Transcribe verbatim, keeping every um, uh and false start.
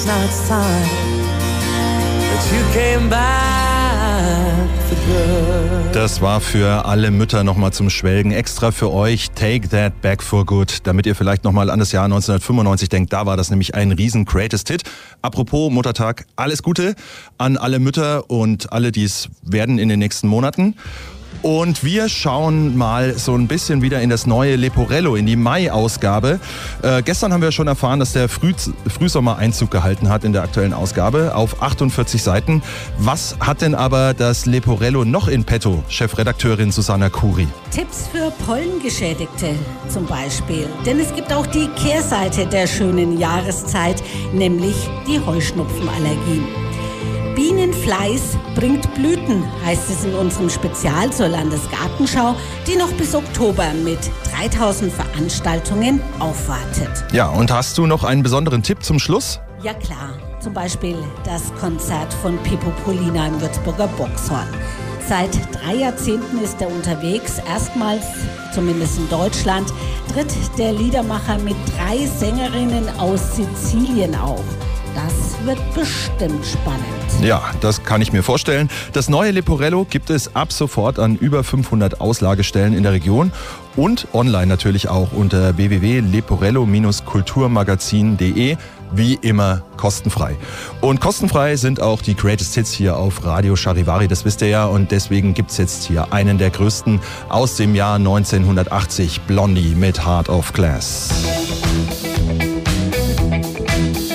now it's time that you came back for good. Das war für alle Mütter nochmal zum Schwelgen. Extra für euch Take That Back for Good, damit ihr vielleicht nochmal an das Jahr neunzehnhundertfünfundneunzig denkt. Da war das nämlich ein riesen Greatest Hit. Apropos Muttertag, alles Gute an alle Mütter und alle, die es werden in den nächsten Monaten. Und wir schauen mal so ein bisschen wieder in das neue Leporello, in die Mai-Ausgabe. Äh, gestern haben wir schon erfahren, dass der Früh Frühsommer Einzug gehalten hat in der aktuellen Ausgabe auf achtundvierzig Seiten. Was hat denn aber das Leporello noch in petto? Chefredakteurin Susanna Kuri. Tipps für Pollengeschädigte zum Beispiel. Denn es gibt auch die Kehrseite der schönen Jahreszeit, nämlich die Heuschnupfenallergien. Bienenfleiß bringt Blüten, heißt es in unserem Spezial zur Landesgartenschau, die noch bis Oktober mit dreitausend Veranstaltungen aufwartet. Ja, und hast du noch einen besonderen Tipp zum Schluss? Ja klar, zum Beispiel das Konzert von Pippo Polina im Würzburger Boxhorn. Seit drei Jahrzehnten ist er unterwegs, erstmals, zumindest in Deutschland, tritt der Liedermacher mit drei Sängerinnen aus Sizilien auf. Das wird bestimmt spannend. Ja, das kann ich mir vorstellen. Das neue Leporello gibt es ab sofort an über fünfhundert Auslagestellen in der Region und online natürlich auch unter w w w punkt leporello Bindestrich kulturmagazin punkt de. Wie immer kostenfrei. Und kostenfrei sind auch die Greatest Hits hier auf Radio Charivari, das wisst ihr ja. Und deswegen gibt's jetzt hier einen der größten aus dem Jahr neunzehnhundertachtzig, Blondie mit Heart of Glass.